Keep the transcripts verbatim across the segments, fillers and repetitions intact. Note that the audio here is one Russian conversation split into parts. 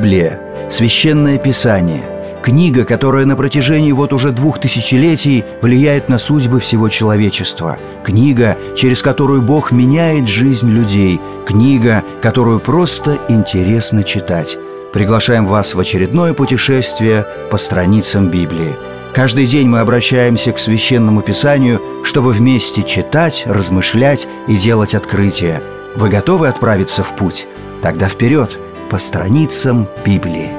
Библия – священное писание, книга, которая на протяжении вот уже двух тысячелетий влияет на судьбы всего человечества, книга, через которую Бог меняет жизнь людей, книга, которую просто интересно читать. Приглашаем вас в очередное путешествие по страницам Библии. Каждый день мы обращаемся к Священному Писанию, чтобы вместе читать, размышлять и делать открытия. Вы готовы отправиться в путь? Тогда вперед, по страницам Библии.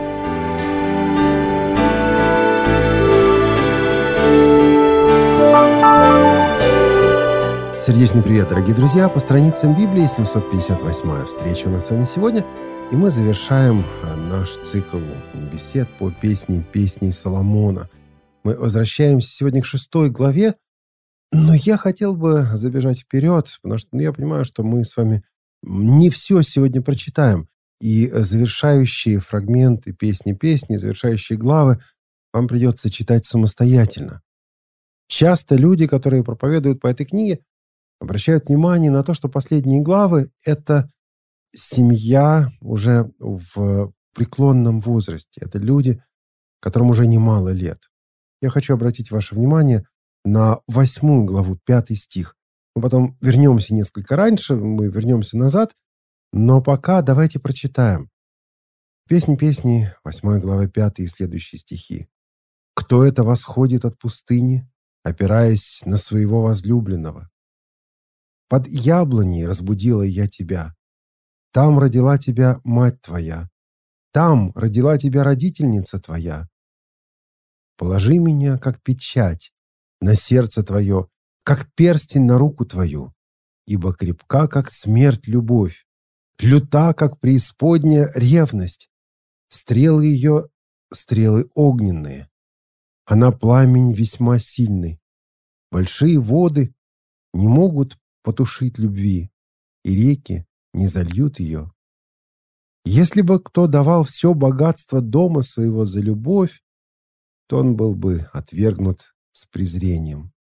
Сердечный привет, дорогие друзья! По страницам Библии семьсот пятьдесят восьмая встреча у нас с вами сегодня. И мы завершаем наш цикл бесед по песне «Песней Соломона». Мы возвращаемся сегодня к шестой главе, но я хотел бы забежать вперед, потому что ну, я понимаю, что мы с вами не все сегодня прочитаем. И завершающие фрагменты песни-песни, завершающие главы вам придется читать самостоятельно. Часто люди, которые проповедуют по этой книге, обращают внимание на то, что последние главы – это семья уже в преклонном возрасте. Это люди, которым уже немало лет. Я хочу обратить ваше внимание на восьмую главу, пятый стих. Мы потом вернемся несколько раньше, мы вернемся назад, но пока давайте прочитаем. Песнь песни, восьмая глава, пятый и следующие стихи. «Кто это восходит от пустыни, опираясь на своего возлюбленного? Под яблоней разбудила я тебя. Там родила тебя мать твоя. Там родила тебя родительница твоя. Положи меня, как печать, на сердце твое, как перстень на руку твою, ибо крепка, как смерть, любовь, люта, как преисподняя ревность. Стрелы ее — стрелы огненные. Она пламень весьма сильный. Большие воды не могут потушить любви, и реки не зальют ее. Если бы кто давал все богатство дома своего за любовь, то он был бы отвергнут с презрением».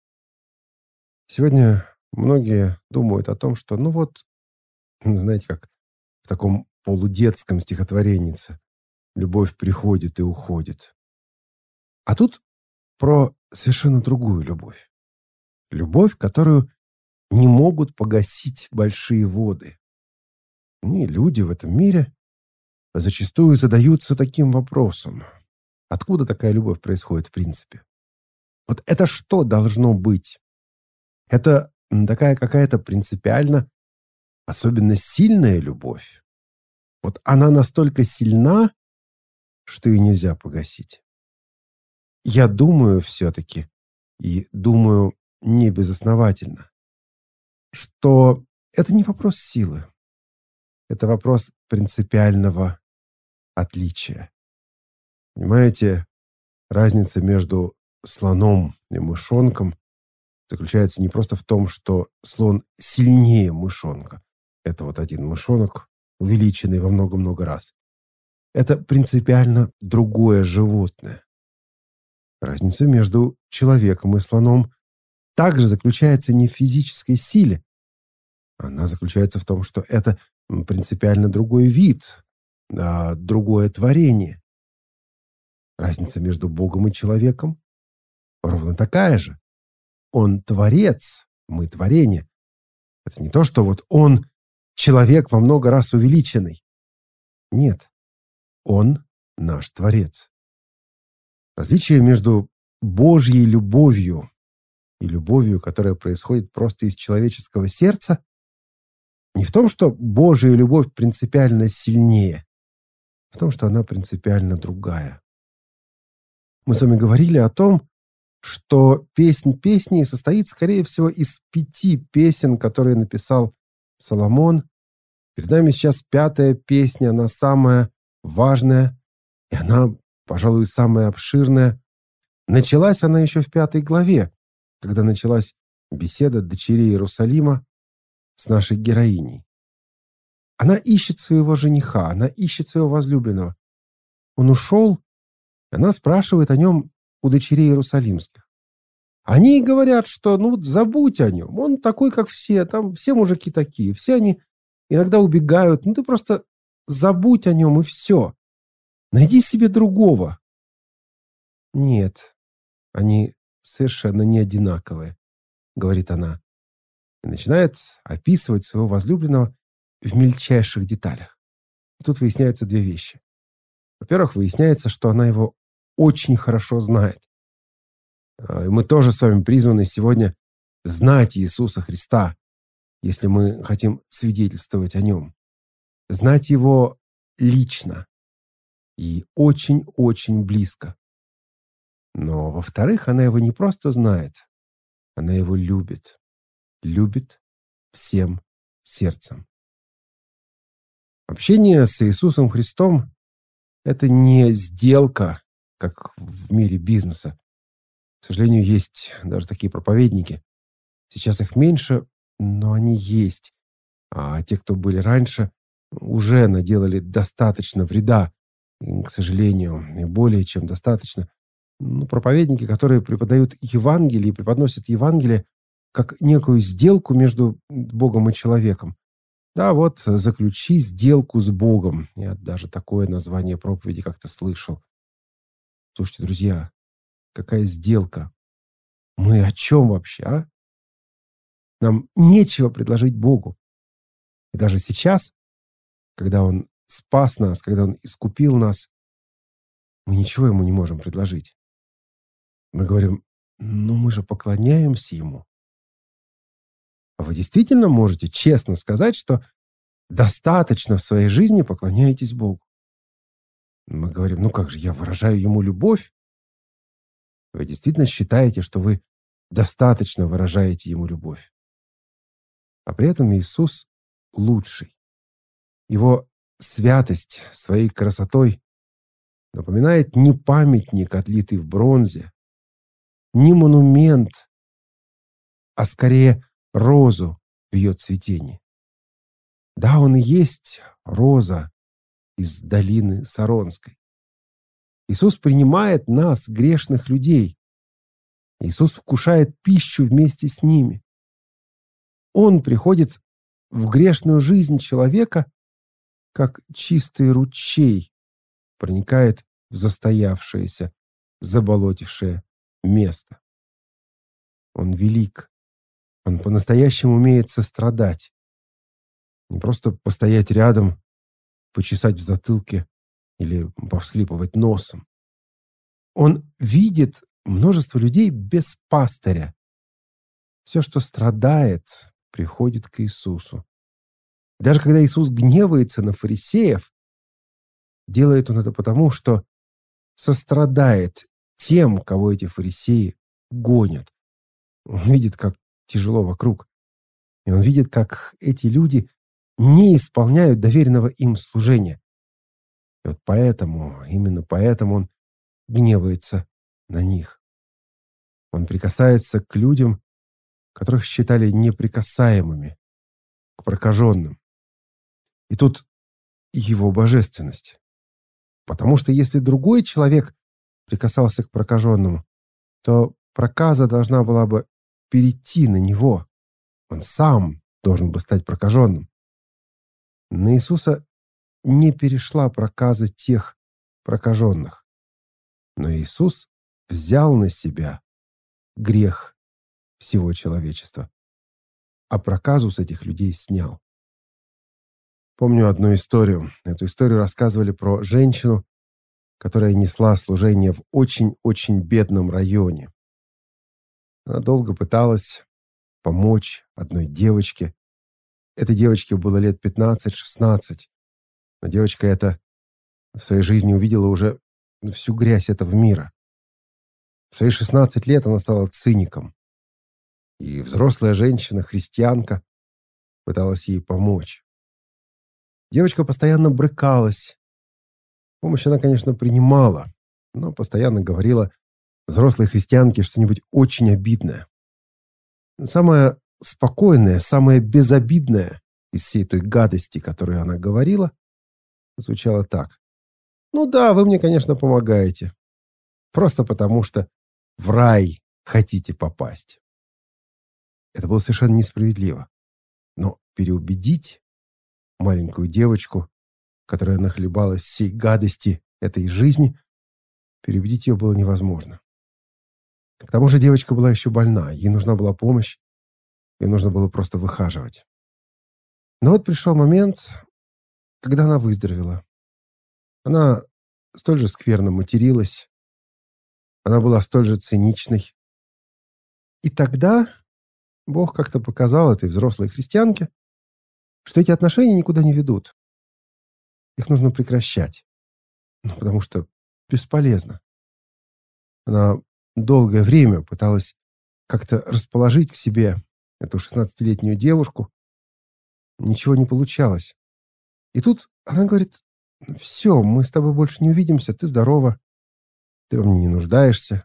Сегодня многие думают о том, что, ну вот, знаете, как в таком полудетском стихотвореннице, любовь приходит и уходит. А тут про совершенно другую любовь. Любовь, которую не могут погасить большие воды. И люди в этом мире зачастую задаются таким вопросом. Откуда такая любовь происходит в принципе? Вот это что должно быть? Это такая какая-то принципиально особенно сильная любовь. Вот она настолько сильна, что ее нельзя погасить. Я думаю все-таки, и думаю не безосновательно, что это не вопрос силы. Это вопрос принципиального отличия. Понимаете, разница между слоном и мышонком заключается не просто в том, что слон сильнее мышонка. Это вот один мышонок, увеличенный во много-много раз. Это принципиально другое животное. Разница между человеком и слоном также заключается не в физической силе. Она заключается в том, что это принципиально другой вид, а другое творение. Разница между Богом и человеком ровно такая же. Он творец, мы творение. Это не то, что вот он человек во много раз увеличенный. Нет, он наш творец. Различие между Божьей любовью и любовью, которая происходит просто из человеческого сердца, не в том, что Божья любовь принципиально сильнее, а в том, что она принципиально другая. Мы с вами говорили о том, что песнь песней состоит, скорее всего, из пяти песен, которые написал Соломон. Перед нами сейчас пятая песня, она самая важная, и она, пожалуй, самая обширная. Началась она еще в пятой главе, когда началась беседа дочерей Иерусалима с нашей героиней. Она ищет своего жениха, она ищет своего возлюбленного. Он ушел, и она спрашивает о нем у дочерей Иерусалимских. Они говорят, что ну забудь о нем, он такой, как все, там все мужики такие, все они иногда убегают, ну ты просто забудь о нем и все. Найди себе другого. Нет, они совершенно не одинаковые, говорит она. И начинает описывать своего возлюбленного в мельчайших деталях. И тут выясняются две вещи. Во-первых, выясняется, что она его очень хорошо знает. И мы тоже с вами призваны сегодня знать Иисуса Христа, если мы хотим свидетельствовать о Нем. Знать Его лично и очень-очень близко. Но, во-вторых, она Его не просто знает, она Его любит. Любит всем сердцем. Общение с Иисусом Христом – это не сделка, как в мире бизнеса. К сожалению, есть даже такие проповедники. Сейчас их меньше, но они есть. А те, кто были раньше, уже наделали достаточно вреда. И, к сожалению, и более чем достаточно. Ну, проповедники, которые преподают Евангелие и преподносят Евангелие как некую сделку между Богом и человеком. Да, вот, заключи сделку с Богом. Я даже такое название проповеди как-то слышал. Слушайте, друзья, какая сделка? Мы о чем вообще, а? Нам нечего предложить Богу. И даже сейчас, когда Он спас нас, когда Он искупил нас, мы ничего Ему не можем предложить. Мы говорим, ну мы же поклоняемся Ему. А вы действительно можете честно сказать, что достаточно в своей жизни поклоняетесь Богу? Мы говорим, ну как же, я выражаю Ему любовь. Вы действительно считаете, что вы достаточно выражаете Ему любовь? А при этом Иисус лучший. Его святость своей красотой напоминает не памятник, отлитый в бронзе, не монумент, а скорее розу в ее цветении. Да, Он и есть роза из долины Саронской. Иисус принимает нас, грешных людей. Иисус вкушает пищу вместе с ними. Он приходит в грешную жизнь человека, как чистый ручей проникает в застоявшееся, заболотившее место. Он велик. Он по-настоящему умеет сострадать. Не просто постоять рядом, почесать в затылке или повсхлипывать носом. Он видит множество людей без пастыря. Все, что страдает, приходит к Иисусу. Даже когда Иисус гневается на фарисеев, делает Он это потому, что сострадает тем, кого эти фарисеи гонят. Он видит, как тяжело вокруг. И Он видит, как эти люди не исполняют доверенного им служения. И вот поэтому, именно поэтому Он гневается на них. Он прикасается к людям, которых считали неприкасаемыми, к прокаженным. И тут Его божественность. Потому что если другой человек прикасался к прокаженному, то проказа должна была бы перейти на него. Он сам должен был стать прокаженным. На Иисуса не перешла проказа тех прокаженных. Но Иисус взял на себя грех всего человечества, а проказу с этих людей снял. Помню одну историю. Эту историю рассказывали про женщину, которая несла служение в очень-очень бедном районе. Она долго пыталась помочь одной девочке. Этой девочке было лет пятнадцать-шестнадцать. Но девочка эта в своей жизни увидела уже всю грязь этого мира. В свои шестнадцать лет она стала циником. И взрослая женщина, христианка, пыталась ей помочь. Девочка постоянно брыкалась. Помощь она, конечно, принимала, но постоянно говорила взрослой христианке что-нибудь очень обидное. Самое спокойное, самое безобидное из всей той гадости, которую она говорила, звучало так. «Ну да, вы мне, конечно, помогаете. Просто потому, что в рай хотите попасть». Это было совершенно несправедливо. Но переубедить маленькую девочку, которая нахлебалась всей гадости этой жизни, переубедить ее было невозможно. К тому же девочка была еще больна, ей нужна была помощь, ей нужно было просто выхаживать. Но вот пришел момент, когда она выздоровела. Она столь же скверно материлась, она была столь же циничной. И тогда Бог как-то показал этой взрослой христианке, что эти отношения никуда не ведут. Их нужно прекращать. Ну, потому что бесполезно. Она долгое время пыталась как-то расположить к себе эту шестнадцатилетнюю девушку. Ничего не получалось. И тут она говорит: все, мы с тобой больше не увидимся, ты здорова, ты во мне не нуждаешься.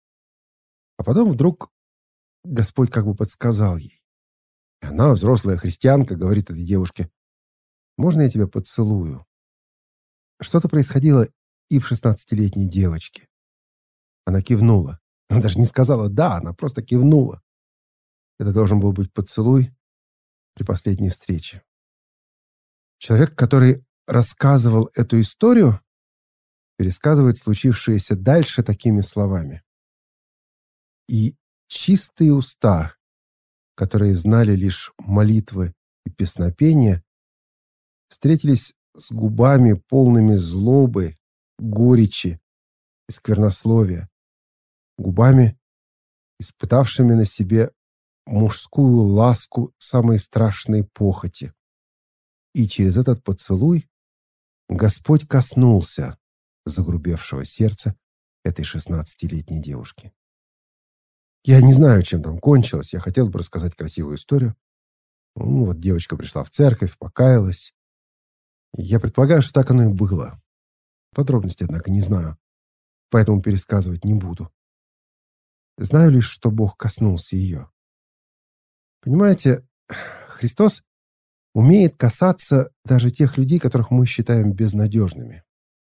А потом вдруг Господь как бы подсказал ей. И она, взрослая христианка, говорит этой девушке: можно я тебя поцелую? Что-то происходило и в шестнадцатилетней девочке. Она кивнула. Она даже не сказала «да», она просто кивнула. Это должен был быть поцелуй при последней встрече. Человек, который рассказывал эту историю, пересказывает случившееся дальше такими словами. И чистые уста, которые знали лишь молитвы и песнопения, встретились с губами, полными злобы, горечи и сквернословия, губами, испытавшими на себе мужскую ласку самой страшной похоти. И через этот поцелуй Господь коснулся загрубевшего сердца этой шестнадцатилетней девушки. Я не знаю, чем там кончилось, я хотел бы рассказать красивую историю. Ну, вот девочка пришла в церковь, покаялась. Я предполагаю, что так оно и было. Подробностей, однако, не знаю, поэтому пересказывать не буду. Знаю лишь, что Бог коснулся ее. Понимаете, Христос умеет касаться даже тех людей, которых мы считаем безнадежными.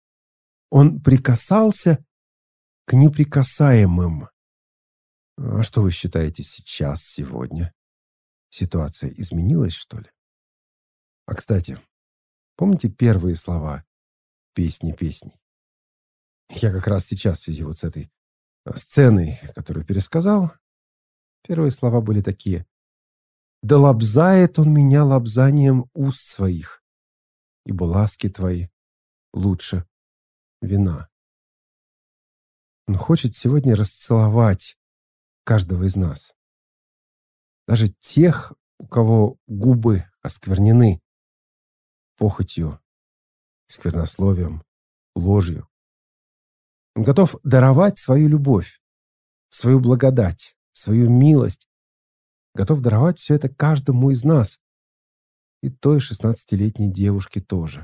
Он прикасался к неприкасаемым. А что вы считаете сейчас, сегодня? Ситуация изменилась, что ли? А, кстати, помните первые слова песни песней? Я как раз сейчас в связи вот с этой сценой, которую пересказал, первые слова были такие: «Да лобзает он меня лобзанием уст своих, ибо ласки твои лучше вина». Он хочет сегодня расцеловать каждого из нас. Даже тех, у кого губы осквернены похотью, сквернословием, ложью. Он готов даровать свою любовь, свою благодать, свою милость. Готов даровать все это каждому из нас. И той шестнадцатилетней девушке тоже.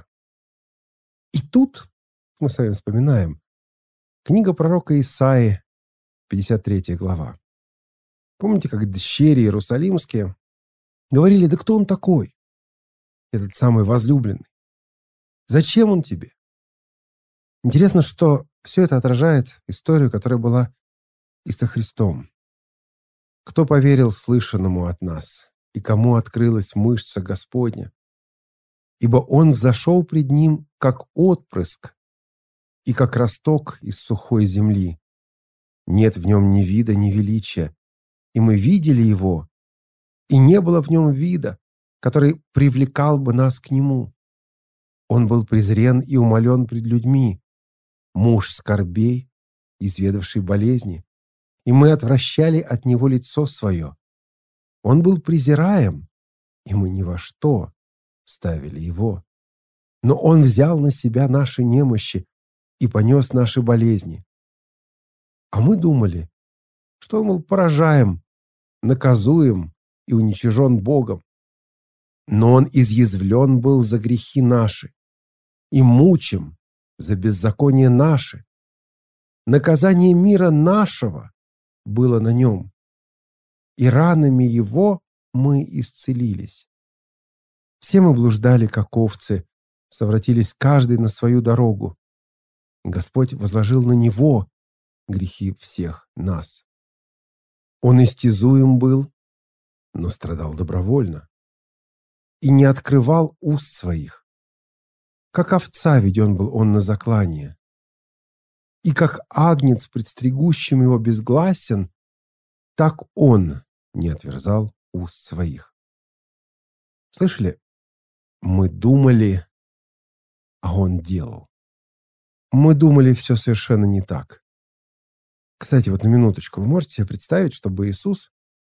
И тут мы с вами вспоминаем книга пророка Исаии, пятьдесят третья глава. Помните, как дщери иерусалимские говорили: да кто он такой, этот самый возлюбленный? Зачем он тебе? Интересно, что все это отражает историю, которая была и со Христом. Кто поверил слышанному от нас, и кому открылась мышца Господня? Ибо он взошел пред ним, как отпрыск, и как росток из сухой земли. Нет в нем ни вида, ни величия. И мы видели его, и не было в нем вида, который привлекал бы нас к нему. Он был презрен и умолен пред людьми, муж скорбей, изведавший болезни, и мы отвращали от него лицо свое. Он был презираем, и мы ни во что ставили его. Но он взял на себя наши немощи и понес наши болезни. А мы думали, что он был поражаем, наказуем и уничижен Богом. Но он изъязвлен был за грехи наши и мучим за беззаконие наши. Наказание мира нашего было на нем, и ранами его мы исцелились. Все мы блуждали, как овцы, совратились каждый на свою дорогу. Господь возложил на него грехи всех нас. Он истязуем был, но страдал добровольно, и не открывал уст своих. Как овца веден был он на заклание, И как агнец, предстригущим его, безгласен, так он не отверзал уст своих. Слышали? Мы думали, а он делал. Мы думали, все совершенно не так. Кстати, вот на минуточку, вы можете себе представить, чтобы Иисус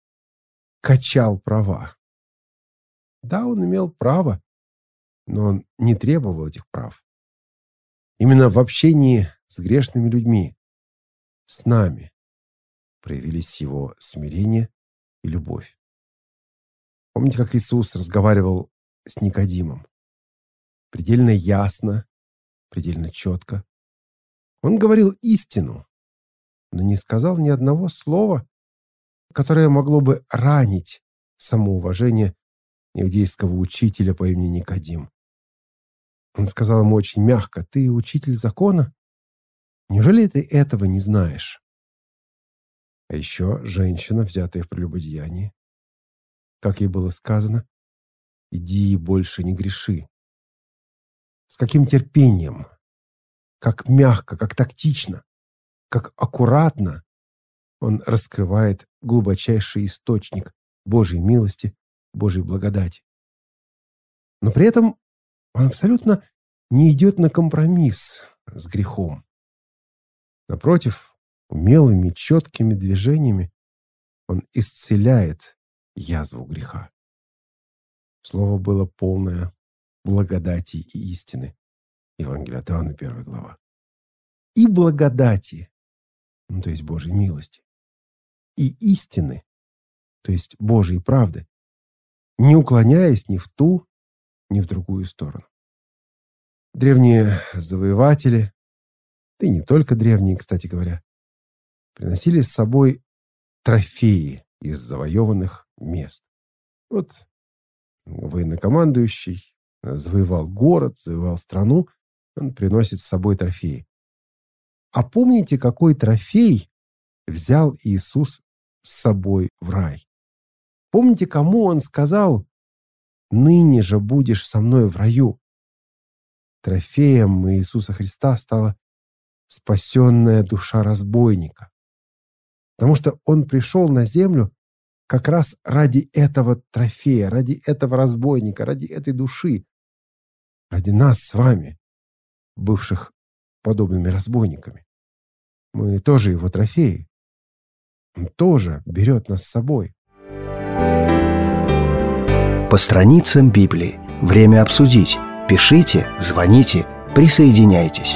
качал права? Да, он имел право, но он не требовал этих прав. Именно в общении с грешными людьми, с нами, проявились его смирение и любовь. Помните, как Иисус разговаривал с Никодимом? Предельно ясно, предельно четко. Он говорил истину, но не сказал ни одного слова, которое могло бы ранить самоуважение иудейского учителя по имени Никодим. Он сказал ему очень мягко: «Ты учитель закона? Неужели ты этого не знаешь?» А еще женщина, взятая в прелюбодеянии. Как ей было сказано: «Иди и больше не греши». С каким терпением, как мягко, как тактично, как аккуратно он раскрывает глубочайший источник Божьей милости, Божьей благодати. Но при этом он абсолютно не идет на компромисс с грехом. Напротив, умелыми, четкими движениями он исцеляет язву греха. Слово было полное благодати и истины. Евангелие от Иоанна, первая глава. И благодати, ну, то есть Божьей милости, и истины, то есть Божьей правды, не уклоняясь ни в ту, ни в другую сторону. Древние завоеватели, да и не только древние, кстати говоря, приносили с собой трофеи из завоеванных мест. Вот военнокомандующий завоевал город, завоевал страну, он приносит с собой трофеи. А помните, какой трофей взял Иисус с собой в рай? Помните, кому он сказал: «Ныне же будешь со мной в раю»? Трофеем Иисуса Христа стала спасенная душа разбойника. Потому что он пришел на землю как раз ради этого трофея, ради этого разбойника, ради этой души, ради нас с вами, бывших подобными разбойниками. Мы тоже его трофеи. Он тоже берет нас с собой. По страницам Библии. Время обсудить. Пишите, звоните, присоединяйтесь.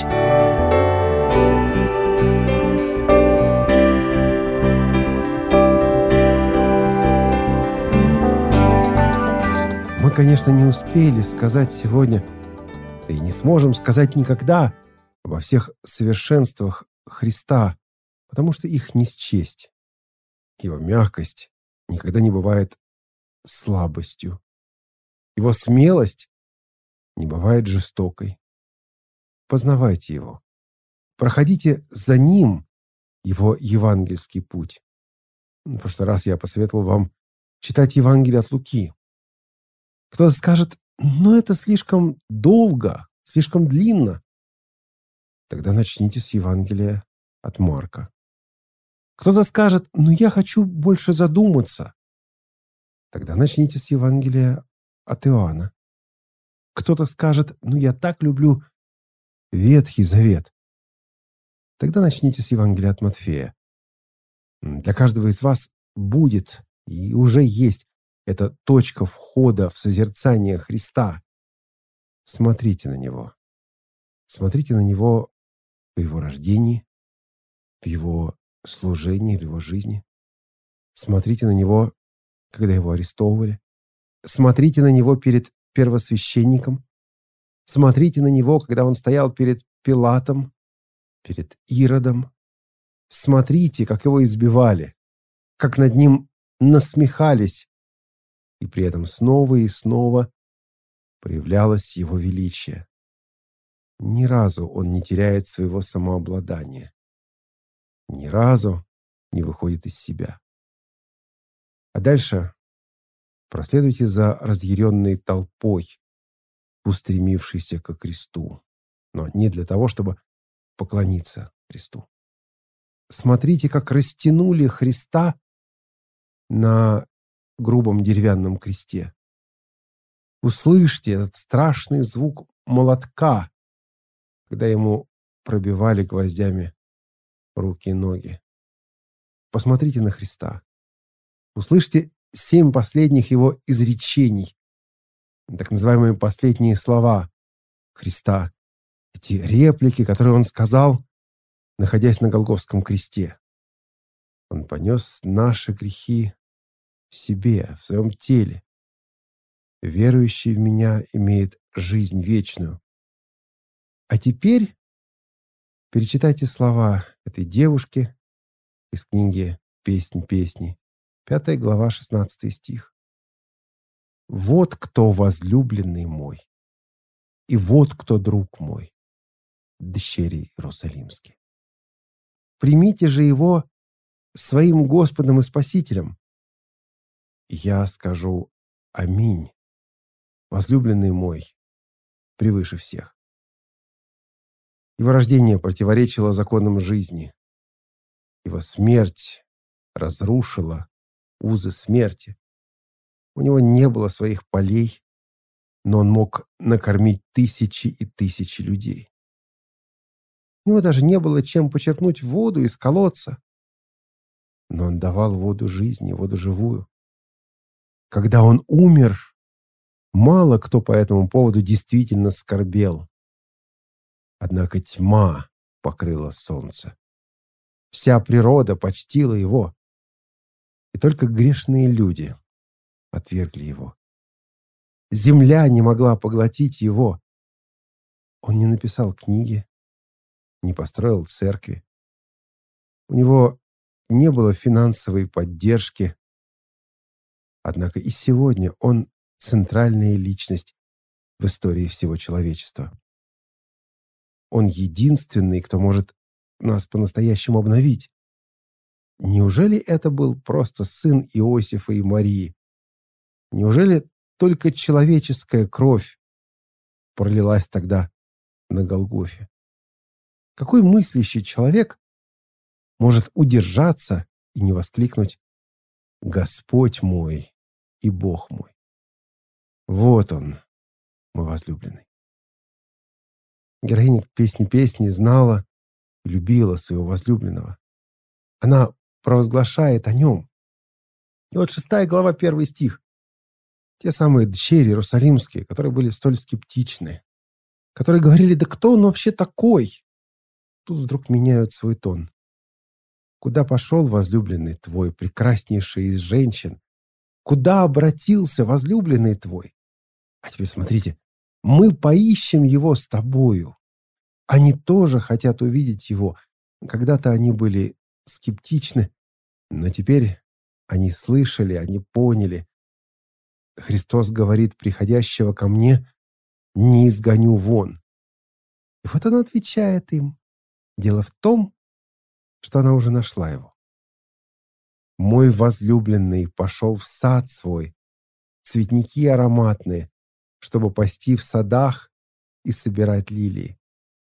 Мы, конечно, не успели сказать сегодня, да и не сможем сказать никогда, обо всех совершенствах Христа, потому что их не счесть. Его мягкость никогда не бывает слабостью. Его смелость не бывает жестокой. Познавайте его. Проходите за ним его евангельский путь. В прошлый раз я посоветовал вам читать Евангелие от Луки. Кто-то скажет: «Ну, это слишком долго, слишком длинно». Тогда начните с Евангелия от Марка. Кто-то скажет: «Ну, я хочу больше задуматься». Тогда начните с Евангелия от Иоанна. Кто-то скажет: «Ну, я так люблю Ветхий Завет». Тогда начните с Евангелия от Матфея. Для каждого из вас будет и уже есть эта точка входа в созерцание Христа. Смотрите на Него. Смотрите на Него в Его рождении, в Его служении, в Его жизни. Смотрите на Него, когда Его арестовывали. Смотрите на Него перед первосвященником. Смотрите на Него, когда Он стоял перед Пилатом, перед Иродом. Смотрите, как Его избивали, как над Ним насмехались, и при этом снова и снова проявлялось Его величие. Ни разу Он не теряет своего самообладания. Ни разу не выходит из себя. А дальше проследуйте за разъяренной толпой, устремившейся ко кресту, но не для того, чтобы поклониться, Христу. Смотрите, как растянули Христа на грубом деревянном кресте. Услышьте этот страшный звук молотка, когда ему пробивали гвоздями руки и ноги. Посмотрите на Христа. Услышьте семь последних его изречений, так называемые последние слова Христа. Эти реплики, которые он сказал, находясь на Голгофском кресте. Он понес наши грехи в себе, в своем теле. Верующий в меня имеет жизнь вечную. А теперь перечитайте слова этой девушки из книги «Песнь песней», пятая глава, шестнадцатый стих. «Вот кто возлюбленный мой, и вот кто друг мой, дщери Иерусалимские. Примите же его своим Господом и Спасителем. Я скажу аминь, возлюбленный мой, превыше всех». Его рождение противоречило законам жизни. Его смерть разрушила узы смерти. У него не было своих полей, но он мог накормить тысячи и тысячи людей. У него даже не было чем почерпнуть воду из колодца, но он давал воду жизни, воду живую. Когда он умер, мало кто по этому поводу действительно скорбел. Однако тьма покрыла солнце. Вся природа почтила его, и только грешные люди отвергли его. Земля не могла поглотить его. Он не написал книги, не построил церкви. У него не было финансовой поддержки. Однако и сегодня он центральная личность в истории всего человечества. Он единственный, кто может нас по-настоящему обновить. Неужели это был просто сын Иосифа и Марии? Неужели только человеческая кровь пролилась тогда на Голгофе? Какой мыслящий человек может удержаться и не воскликнуть «Господь мой и Бог мой»? Вот он, мой возлюбленный. Героиня «Песни песни» знала и любила своего возлюбленного. Она провозглашает о нем. И вот шестая глава, первый стих. Те самые дщери иерусалимские, которые были столь скептичны, которые говорили: да кто он вообще такой? Тут вдруг меняют свой тон. Куда пошел возлюбленный твой, прекраснейший из женщин? Куда обратился возлюбленный твой? А теперь смотрите. Мы поищем его с тобою. Они тоже хотят увидеть его. Когда-то они были скептичны, но теперь они слышали, они поняли. Христос говорит: приходящего ко мне не изгоню вон. И вот она отвечает им. Дело в том, что она уже нашла его. Мой возлюбленный пошел в сад свой, цветники ароматные, чтобы пасти в садах и собирать лилии.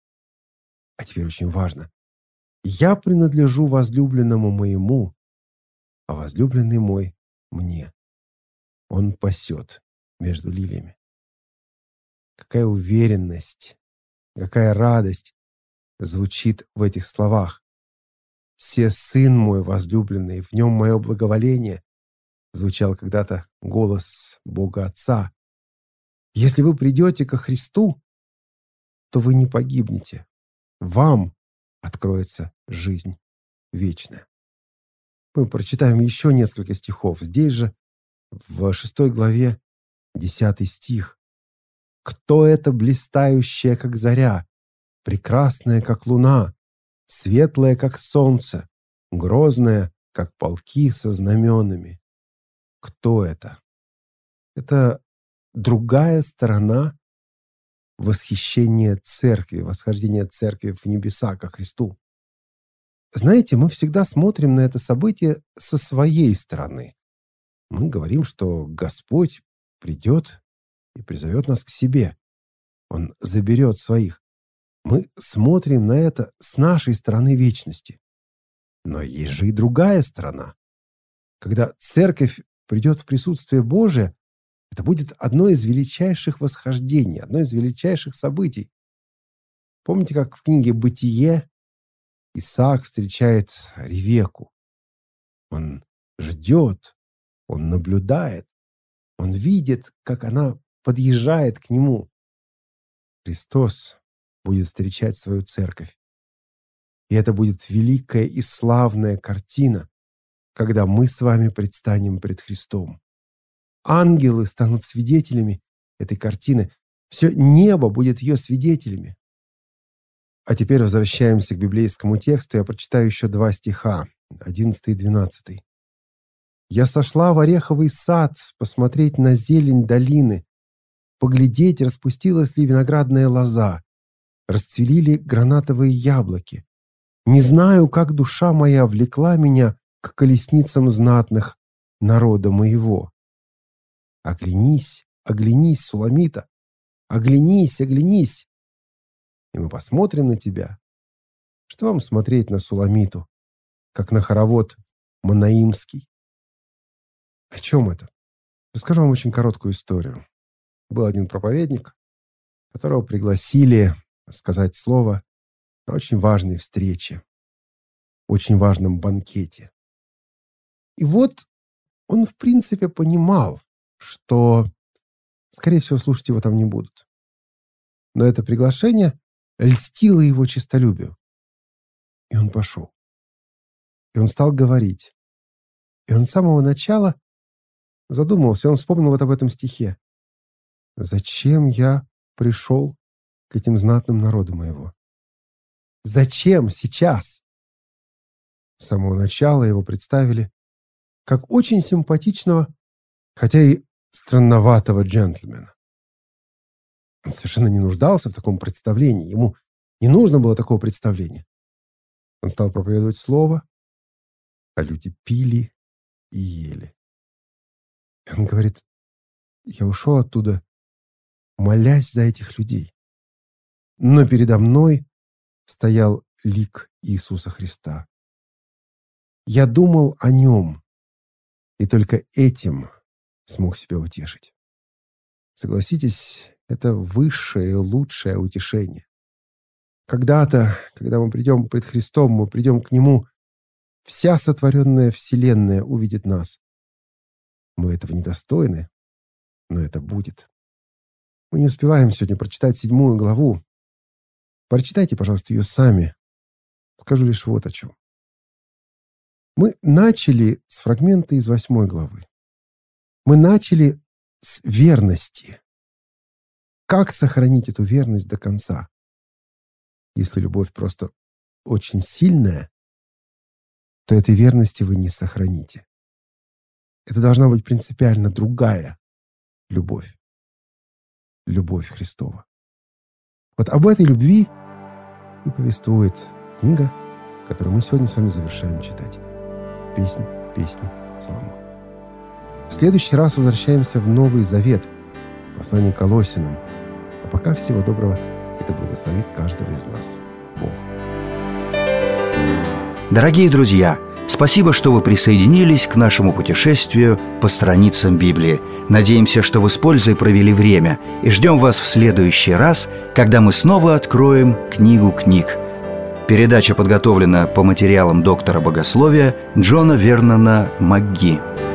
А теперь очень важно. Я принадлежу возлюбленному моему, а возлюбленный мой мне. Он пасет между лилиями. Какая уверенность, какая радость звучит в этих словах. «Се сын мой возлюбленный, в нем мое благоволение», звучал когда-то голос Бога Отца. Если вы придете ко Христу, то вы не погибнете. Вам откроется жизнь вечная. Мы прочитаем еще несколько стихов. Здесь же, в шестой главе, десятый стих. «Кто это блистающая, как заря, прекрасная, как луна, светлая, как солнце, грозная, как полки со знаменами?» Кто это? Это другая сторона восхищения церкви, восхождения церкви в небеса ко Христу. Знаете, мы всегда смотрим на это событие со своей стороны. Мы говорим, что Господь придет и призовет нас к себе. Он заберет своих. Мы смотрим на это с нашей стороны вечности. Но есть же и другая сторона. Когда церковь придет в присутствие Божие, это будет одно из величайших восхождений, одно из величайших событий. Помните, как в книге «Бытие» Исаак встречает Ревекку? Он ждет, он наблюдает, он видит, как она подъезжает к нему. Христос будет встречать свою церковь. И это будет великая и славная картина, когда мы с вами предстанем пред Христом. Ангелы станут свидетелями этой картины. Все небо будет ее свидетелями. А теперь возвращаемся к библейскому тексту. Я прочитаю еще два стиха, одиннадцатый и двенадцатый. «Я сошла в ореховый сад посмотреть на зелень долины, поглядеть, распустилась ли виноградная лоза, расцвели ли гранатовые яблоки. Не знаю, как душа моя влекла меня к колесницам знатных народа моего. Оглянись, оглянись, Суламита, оглянись, оглянись. И мы посмотрим на тебя. Что вам смотреть на Суламиту, как на хоровод Манаимский?» О чем это? Расскажу вам очень короткую историю. Был один проповедник, которого пригласили сказать слово на очень важной встрече, очень важном банкете. И вот он, в принципе, понимал, что, скорее всего, слушать его там не будут. Но это приглашение льстило его честолюбию. И он пошел. И он стал говорить. И он с самого начала задумался, он вспомнил вот об этом стихе. «Зачем я пришел к этим знатным народу моего? Зачем сейчас?» С самого начала его представили как очень симпатичного, хотя и странноватого джентльмена. Он совершенно не нуждался в таком представлении. Ему не нужно было такого представления. Он стал проповедовать слово, а люди пили и ели. И он говорит: я ушел оттуда, молясь за этих людей. Но передо мной стоял лик Иисуса Христа. Я думал о нем, и только этим смог себя утешить. Согласитесь, это высшее и лучшее утешение. Когда-то, когда мы придем пред Христом, мы придем к Нему, вся сотворенная вселенная увидит нас. Мы этого недостойны, но это будет. Мы не успеваем сегодня прочитать седьмую главу. Прочитайте, пожалуйста, ее сами. Скажу лишь вот о чем. Мы начали с фрагмента из восьмой главы. Мы начали с верности. Как сохранить эту верность до конца? Если любовь просто очень сильная, то этой верности вы не сохраните. Это должна быть принципиально другая любовь. Любовь Христова. Вот об этой любви и повествует книга, которую мы сегодня с вами завершаем читать. Песнь, песни Соломона. В следующий раз возвращаемся в Новый Завет, послание к Колоссянам. А пока всего доброго, и да благословит каждого из нас Бог. Дорогие друзья, спасибо, что вы присоединились к нашему путешествию по страницам Библии. Надеемся, что вы с пользой провели время, и ждем вас в следующий раз, когда мы снова откроем книгу книг. Передача подготовлена по материалам доктора богословия Джона Вернона МакГи.